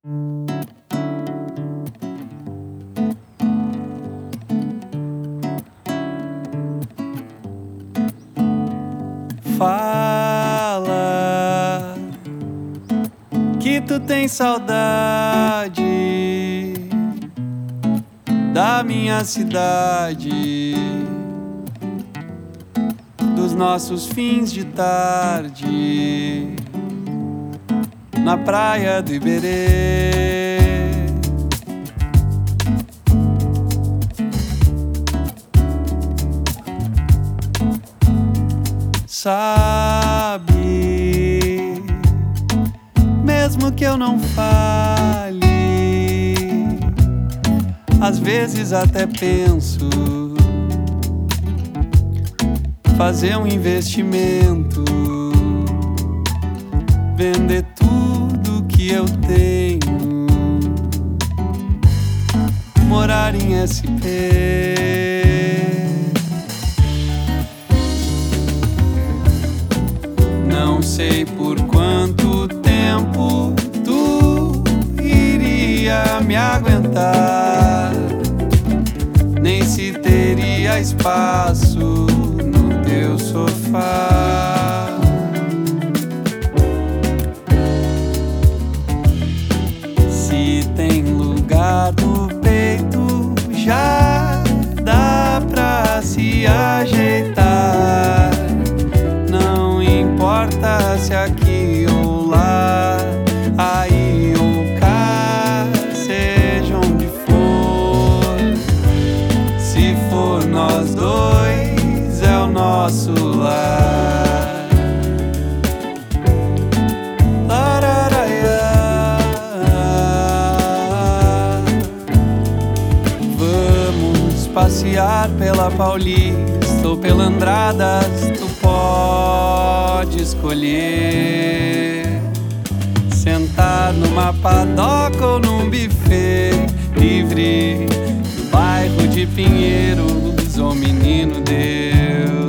Fala que tu tem saudade da minha cidade, dos nossos fins de tarde na praia do Iberê. Sabe, mesmo que eu não fale, às vezes até penso fazer um investimento, vender tudo que eu tenho, morar em SP. Não sei por quanto tempo tu iria me aguentar, nem se teria espaço no teu sofá. Se tem lugar no peito, já dá pra se ajeitar. Não importa se aqui ou lá, aí ou cá, seja onde for. Se for nós dois, é o nosso lar. Lararaiá. Vamos passear pela Paulista ou pela Andradas, tu pode escolher. Sentar numa padoca ou num buffet livre, no bairro de Pinheiros, ô menino Deus.